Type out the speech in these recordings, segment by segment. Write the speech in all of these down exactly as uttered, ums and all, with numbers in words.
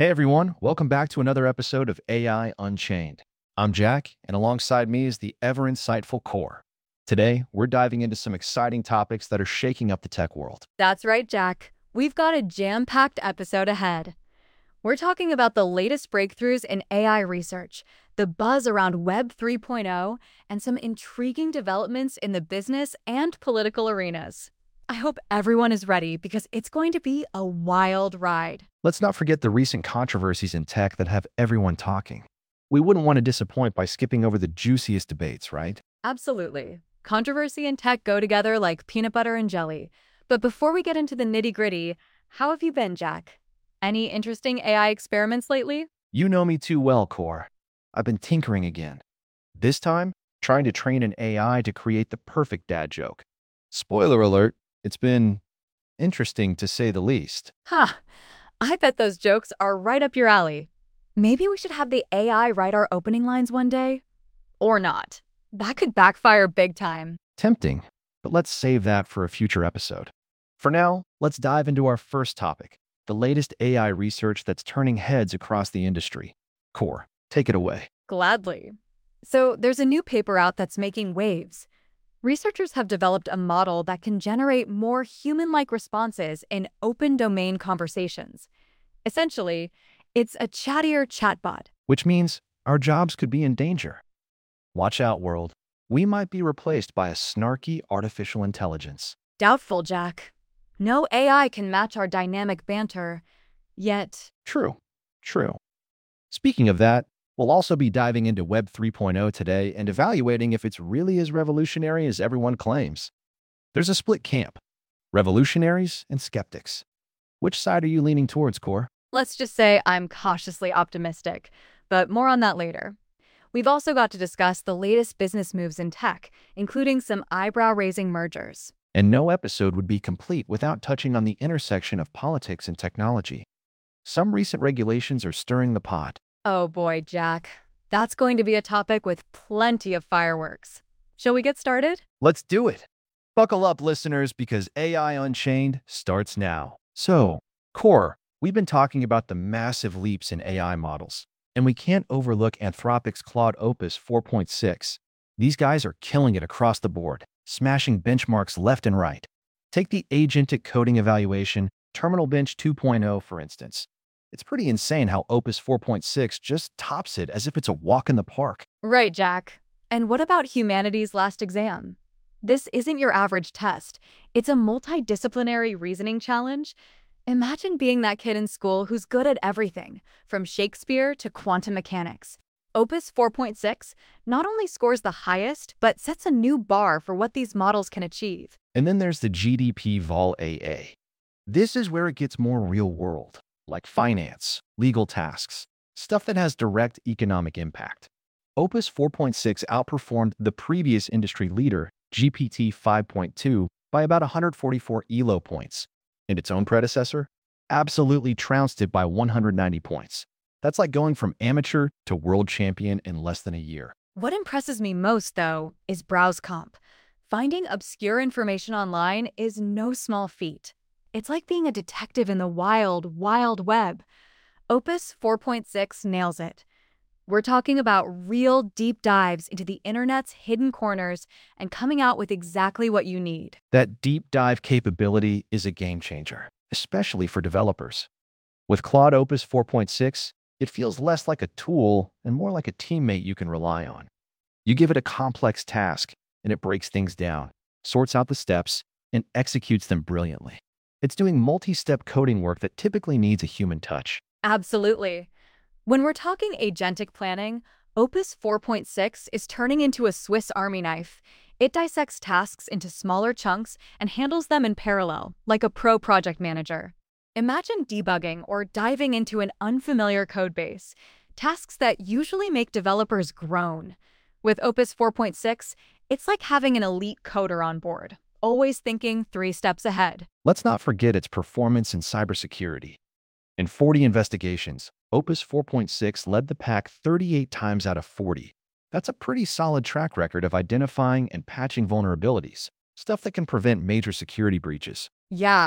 Hey everyone, welcome back to another episode of A I Unchained. I'm Jack, and alongside me is the ever insightful Core. Today, we're diving into some exciting topics that are shaking up the tech world. That's right, Jack. We've got a jam-packed episode ahead. We're talking about the latest breakthroughs in A I research, the buzz around Web 3.0, and some intriguing developments in the business and political arenas. I hope everyone is ready because it's going to be a wild ride. Let's not forget the recent controversies in tech that have everyone talking. We wouldn't want to disappoint by skipping over the juiciest debates, right? Absolutely. Controversy and tech go together like peanut butter and jelly. But before we get into the nitty-gritty, how have you been, Jack? Any interesting A I experiments lately? You know me too well, Core. I've been tinkering again. This time, trying to train an A I to create the perfect dad joke. Spoiler alert, it's been interesting to say the least. Ha! I bet those jokes are right up your alley. Maybe we should have the A I write our opening lines one day? Or not. That could backfire big time. Tempting, but let's save that for a future episode. For now, let's dive into our first topic, the latest A I research that's turning heads across the industry. Core, take it away. Gladly. So there's a new paper out that's making waves. Researchers have developed a model that can generate more human-like responses in open domain conversations. Essentially, it's a chattier chatbot. Which means our jobs could be in danger. Watch out, world. We might be replaced by a snarky artificial intelligence. Doubtful, Jack. No A I can match our dynamic banter. Yet, True, true. Speaking of that, we'll also be diving into Web 3.0 today and evaluating if it's really as revolutionary as everyone claims. There's a split camp, revolutionaries and skeptics. Which side are you leaning towards, Core? let's just say I'm cautiously optimistic, but more on that later. We've also got to discuss the latest business moves in tech, including some eyebrow-raising mergers. And no episode would be complete without touching on the intersection of politics and technology. Some recent regulations are stirring the pot. Oh boy, Jack. That's going to be a topic with plenty of fireworks. Shall we get started? Let's do it. Buckle up, listeners, because A I Unchained starts now. So, Core, we've been talking about the massive leaps in A I models, and we can't overlook Anthropic's Claude Opus four point six. These guys are killing it across the board, smashing benchmarks left and right. Take the agentic coding evaluation, Terminal Bench two point oh, for instance. It's pretty insane how Opus four point six just tops it as if it's a walk in the park. Right, Jack. And what about humanity's last exam? This isn't your average test. It's a multidisciplinary reasoning challenge. Imagine being that kid in school who's good at everything, from Shakespeare to quantum mechanics. Opus four point six not only scores the highest, but sets a new bar for what these models can achieve. And then there's the G D P Vol A A. This is where it gets more real world, like finance, legal tasks, stuff that has direct economic impact. Opus four point six outperformed the previous industry leader, G P T five point two, by about one hundred forty-four E L O points. And its own predecessor absolutely trounced it by one hundred ninety points. That's like going from amateur to world champion in less than a year. What impresses me most, though, is BrowseComp. Finding obscure information online is no small feat. It's like being a detective in the wild, wild web. Opus four point six nails it. We're talking about real deep dives into the internet's hidden corners and coming out with exactly what you need. That deep dive capability is a game changer, especially for developers. With Claude Opus four point six, it feels less like a tool and more like a teammate you can rely on. You give it a complex task, and it breaks things down, sorts out the steps, and executes them brilliantly. It's doing multi-step coding work that typically needs a human touch. Absolutely. When we're talking agentic planning, Opus four point six is turning into a Swiss Army knife. It dissects tasks into smaller chunks and handles them in parallel, like a pro project manager. Imagine debugging or diving into an unfamiliar codebase, tasks that usually make developers groan. With Opus four point six, it's like having an elite coder on board, always thinking three steps ahead. Let's not forget its performance in cybersecurity. In forty investigations, Opus four point six led the pack thirty-eight times out of forty. That's a pretty solid track record of identifying and patching vulnerabilities, stuff that can prevent major security breaches. Yeah,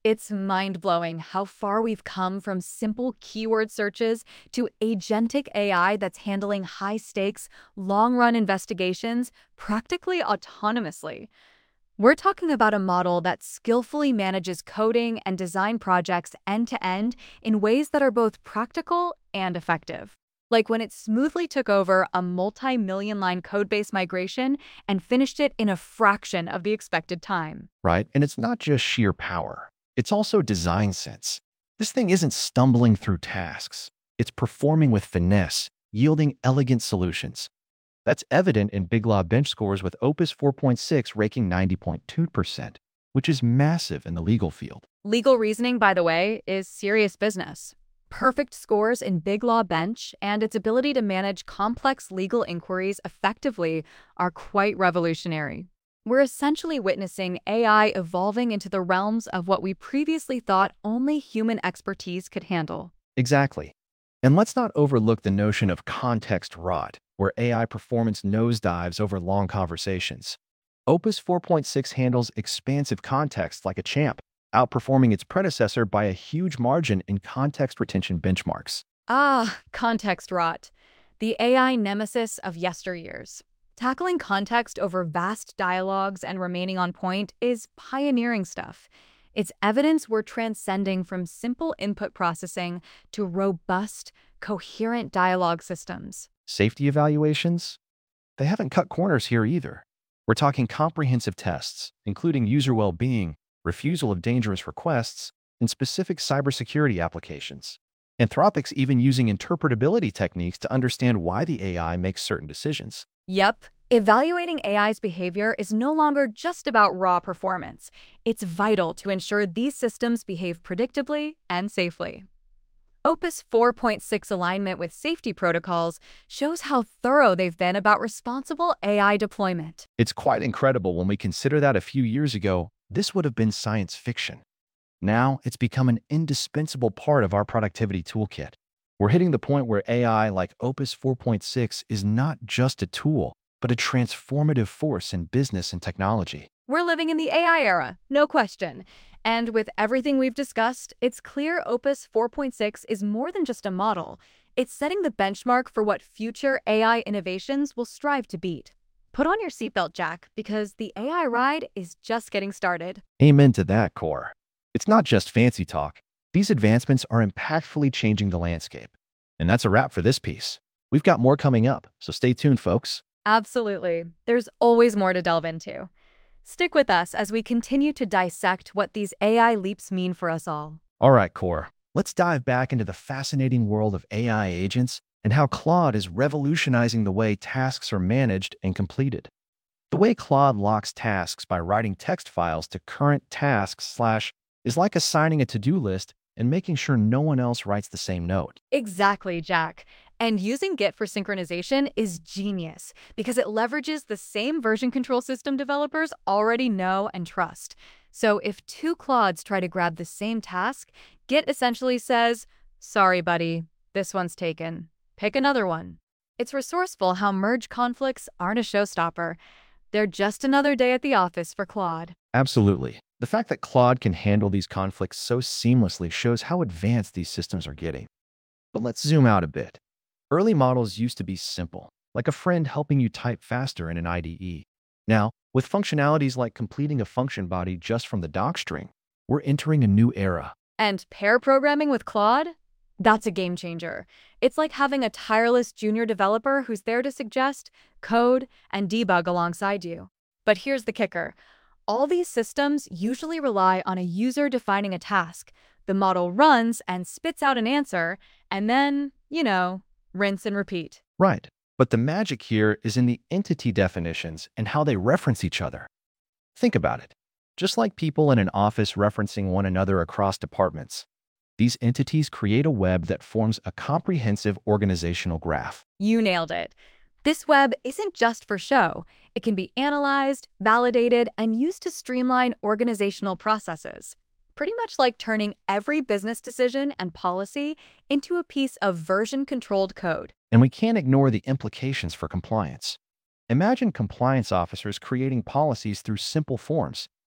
It's mind-blowing how far we've come from simple keyword searches to agentic A I that's handling high-stakes, long-run investigations practically autonomously. We're talking about a model that skillfully manages coding and design projects end-to-end in ways that are both practical and effective. Like when it smoothly took over a multi-million line code-base migration and finished it in a fraction of the expected time. Right? And it's not just sheer power. It's also design sense. This thing isn't stumbling through tasks. It's performing with finesse, yielding elegant solutions. That's evident in Big Law bench scores with Opus four point six ranking ninety point two percent, which is massive in the legal field. Legal reasoning, by the way, is serious business. Perfect scores in Big Law Bench and its ability to manage complex legal inquiries effectively are quite revolutionary. We're essentially witnessing A I evolving into the realms of what we previously thought only human expertise could handle. Exactly. And let's not overlook the notion of context rot, where A I performance nosedives over long conversations. Opus four point six handles expansive context like a champ, outperforming its predecessor by a huge margin in context retention benchmarks. Ah, context rot. The A I nemesis of yesteryears. Tackling context over vast dialogues and remaining on point is pioneering stuff. It's evidence we're transcending from simple input processing to robust, coherent dialogue systems. Safety evaluations? They haven't cut corners here either. We're talking comprehensive tests, including user well-being, refusal of dangerous requests, and specific cybersecurity applications. Anthropic's even using interpretability techniques to understand why the A I makes certain decisions. Yep, evaluating A I's behavior is no longer just about raw performance. It's vital to ensure these systems behave predictably and safely. Opus four point six alignment with safety protocols shows how thorough they've been about responsible A I deployment. It's quite incredible when we consider that a few years ago, this would have been science fiction. Now, it's become an indispensable part of our productivity toolkit. We're hitting the point where A I like Opus four point six is not just a tool, but a transformative force in business and technology. We're living in the A I era, no question. And with everything we've discussed, it's clear Opus four point six is more than just a model. It's setting the benchmark for what future A I innovations will strive to beat. Put on your seatbelt, Jack, because the A I ride is just getting started. Amen to that, Core. It's not just fancy talk. These advancements are impactfully changing the landscape. And that's a wrap for this piece. We've got more coming up, so stay tuned, folks. Absolutely. There's always more to delve into. Stick with us as we continue to dissect what these A I leaps mean for us all. All right, Core. Let's dive back into the fascinating world of A I agents and how Claude is revolutionizing the way tasks are managed and completed. The way Claude locks tasks by writing text files to current tasks slash is like assigning a to-do list and making sure no one else writes the same note. Exactly, Jack. And using Git for synchronization is genius because it leverages the same version control system developers already know and trust. So if two Claudes try to grab the same task, Git essentially says, "Sorry, buddy, this one's taken. Pick another one." It's resourceful how merge conflicts aren't a showstopper. They're just another day at the office for Claude. Absolutely. The fact that Claude can handle these conflicts so seamlessly shows how advanced these systems are getting. But let's zoom out a bit. Early models used to be simple, like a friend helping you type faster in an I D E. Now, with functionalities like completing a function body just from the docstring, we're entering a new era. And pair programming with Claude? That's a game changer. It's like having a tireless junior developer who's there to suggest, code, and debug alongside you. But here's the kicker. All these systems usually rely on a user defining a task. The model runs and spits out an answer, and then, you know, rinse and repeat. Right. But the magic here is in the entity definitions and how they reference each other. Think about it. Just like people in an office referencing one another across departments, these entities create a web that forms a comprehensive organizational graph. You nailed it. This web isn't just for show. It can be analyzed, validated, and used to streamline organizational processes. Pretty much like turning every business decision and policy into a piece of version-controlled code. And we can't ignore the implications for compliance. Imagine compliance officers creating policies through simple forms,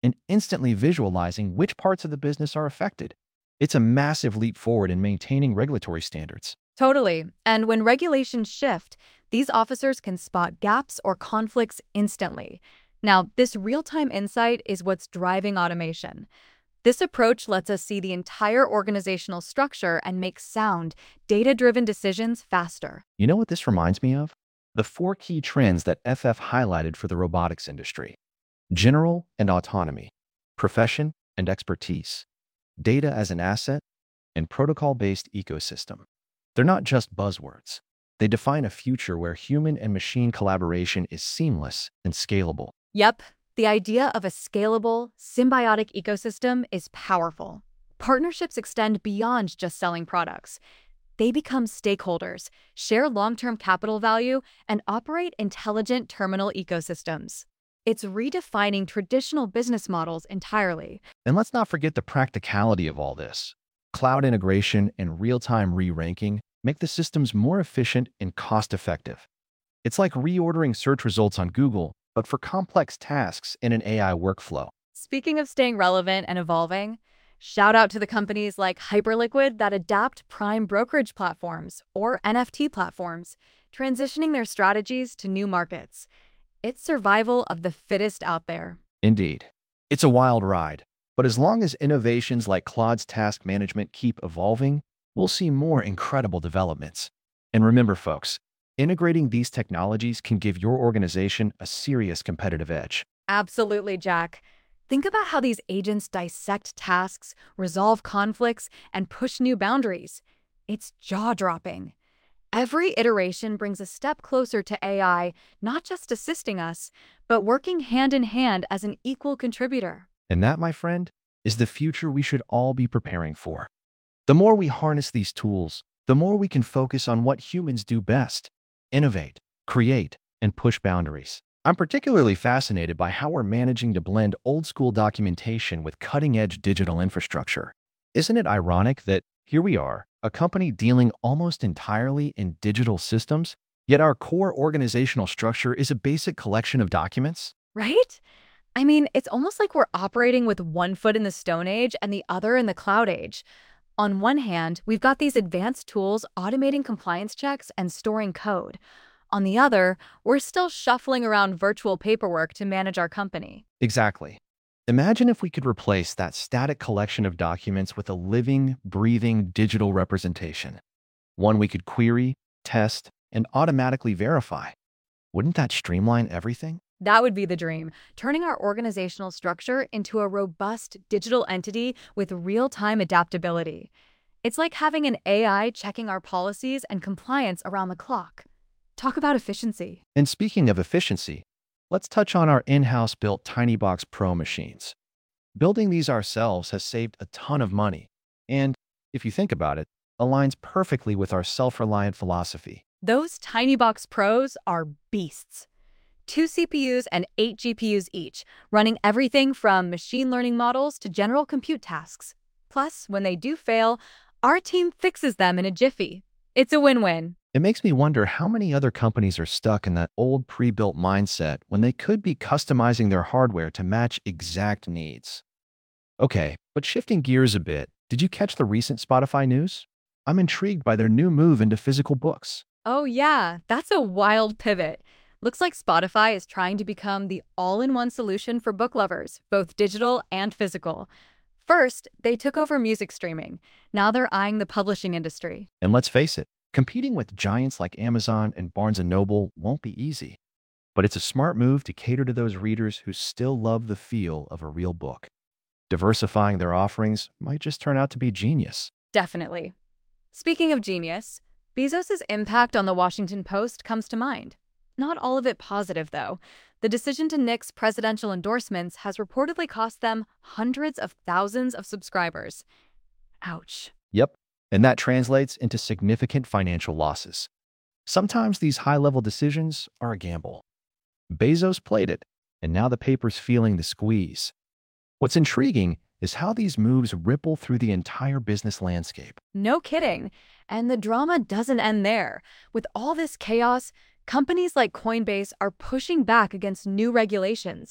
and instantly visualizing which parts of the business are affected. It's a massive leap forward in maintaining regulatory standards. Totally. And when regulations shift, these officers can spot gaps or conflicts instantly. Now, this real-time insight is what's driving automation. This approach lets us see the entire organizational structure and make sound, data-driven decisions faster. You know what this reminds me of? The four key trends that F F highlighted for the robotics industry: general and autonomy, profession and expertise, data as an asset, and protocol-based ecosystem. They're not just buzzwords. They define a future where human and machine collaboration is seamless and scalable. Yep, the idea of a scalable, symbiotic ecosystem is powerful. Partnerships extend beyond just selling products. They become stakeholders, share long-term capital value, and operate intelligent terminal ecosystems. It's redefining traditional business models entirely. And let's not forget the practicality of all this. Cloud integration and real-time re-ranking make the systems more efficient and cost-effective. It's like reordering search results on Google, but for complex tasks in an A I workflow. Speaking of staying relevant and evolving, shout out to the companies like Hyperliquid that adapt prime brokerage platforms or N F T platforms, transitioning their strategies to new markets. It's survival of the fittest out there. Indeed. It's a wild ride, but as long as innovations like Claude's task management keep evolving, we'll see more incredible developments. And remember, folks, integrating these technologies can give your organization a serious competitive edge. Absolutely, Jack. Think about how these agents dissect tasks, resolve conflicts, and push new boundaries. It's jaw-dropping. Every iteration brings a step closer to A I, not just assisting us, but working hand in hand as an equal contributor. And that, my friend, is the future we should all be preparing for. The more we harness these tools, the more we can focus on what humans do best: innovate, create, and push boundaries. I'm particularly fascinated by how we're managing to blend old-school documentation with cutting-edge digital infrastructure. Isn't it ironic that here we are, a company dealing almost entirely in digital systems, yet our core organizational structure is a basic collection of documents? Right? I mean, it's almost like we're operating with one foot in the Stone Age and the other in the Cloud Age. On one hand, we've got these advanced tools automating compliance checks and storing code. On the other, we're still shuffling around virtual paperwork to manage our company. Exactly. Imagine if we could replace that static collection of documents with a living, breathing digital representation. One we could query, test, and automatically verify. Wouldn't that streamline everything? That would be the dream, turning our organizational structure into a robust digital entity with real-time adaptability. It's like having an A I checking our policies and compliance around the clock. Talk about efficiency. And speaking of efficiency, let's touch on our in-house built TinyBox Pro machines. Building these ourselves has saved a ton of money, and, if you think about it, aligns perfectly with our self-reliant philosophy. Those TinyBox Pros are beasts. Two C P Us and eight G P Us each, running everything from machine learning models to general compute tasks. Plus, when they do fail, our team fixes them in a jiffy. It's a win-win. It makes me wonder how many other companies are stuck in that old pre-built mindset when they could be customizing their hardware to match exact needs. Okay, but shifting gears a bit, did you catch the recent Spotify news? I'm intrigued by their new move into physical books. Oh yeah, that's a wild pivot. Looks like Spotify is trying to become the all-in-one solution for book lovers, both digital and physical. First, they took over music streaming. Now they're eyeing the publishing industry. And let's face it, competing with giants like Amazon and Barnes and Noble won't be easy. But it's a smart move to cater to those readers who still love the feel of a real book. Diversifying their offerings might just turn out to be genius. Definitely. Speaking of genius, Bezos' impact on the Washington Post comes to mind. Not all of it positive, though. The decision to nix presidential endorsements has reportedly cost them hundreds of thousands of subscribers. Ouch. Yep, and that translates into significant financial losses. Sometimes these high-level decisions are a gamble. Bezos played it, and now the paper's feeling the squeeze. What's intriguing is how these moves ripple through the entire business landscape. No kidding. And the drama doesn't end there. With all this chaos, companies like Coinbase are pushing back against new regulations.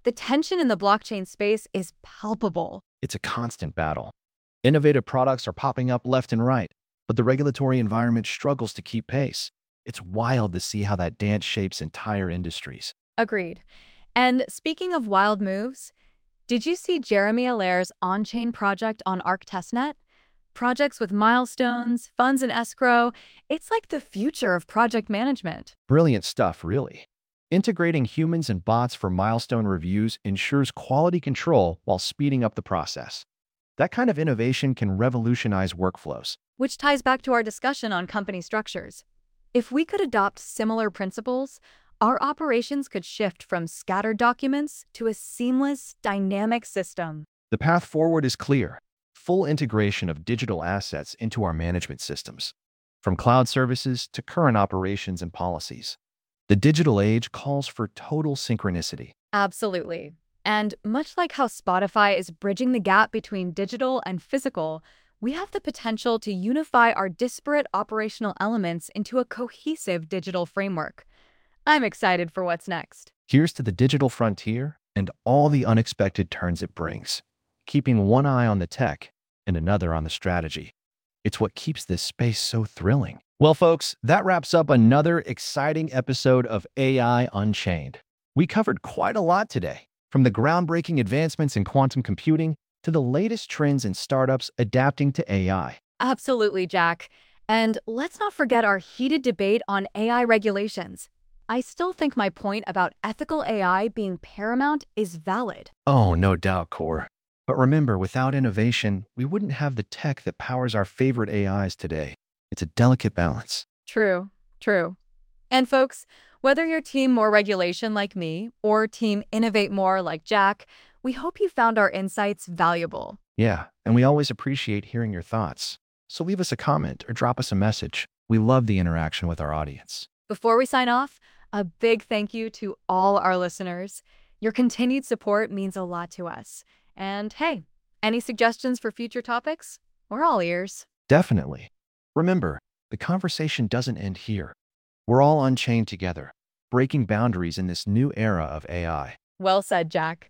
The tension in the blockchain space is palpable. It's a constant battle. Innovative products are popping up left and right, but the regulatory environment struggles to keep pace. It's wild to see how that dance shapes entire industries. Agreed. And speaking of wild moves, did you see Jeremy Allaire's on-chain project on Arc Testnet? Projects with milestones, funds in escrow, it's like the future of project management. Brilliant stuff, really. Integrating humans and bots for milestone reviews ensures quality control while speeding up the process. That kind of innovation can revolutionize workflows. Which ties back to our discussion on company structures. If we could adopt similar principles, our operations could shift from scattered documents to a seamless, dynamic system. The path forward is clear. Full integration of digital assets into our management systems, from cloud services to current operations and policies. The digital age calls for total synchronicity. Absolutely. And much like how Spotify is bridging the gap between digital and physical, we have the potential to unify our disparate operational elements into a cohesive digital framework. I'm excited for what's next. Here's to the digital frontier and all the unexpected turns it brings, keeping one eye on the tech and another on the strategy. It's what keeps this space so thrilling. Well, folks, that wraps up another exciting episode of A I Unchained. We covered quite a lot today, from the groundbreaking advancements in quantum computing to the latest trends in startups adapting to A I. Absolutely, Jack. And let's not forget our heated debate on A I regulations. I still think my point about ethical A I being paramount is valid. Oh, no doubt, Core. But remember, without innovation, we wouldn't have the tech that powers our favorite A Is today. It's a delicate balance. True, true. And folks, whether you're team more regulation like me or team innovate more like Jack, we hope you found our insights valuable. Yeah, and we always appreciate hearing your thoughts. So leave us a comment or drop us a message. We love the interaction with our audience. Before we sign off, a big thank you to all our listeners. Your continued support means a lot to us. And hey, any suggestions for future topics? We're all ears. Definitely. Remember, the conversation doesn't end here. We're all unchained together, breaking boundaries in this new era of A I. Well said, Jack.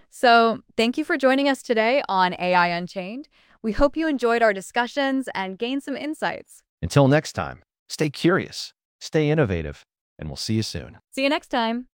So thank you for joining us today on A I Unchained. We hope you enjoyed our discussions and gained some insights. Until next time, stay curious, stay innovative, and we'll see you soon. See you next time.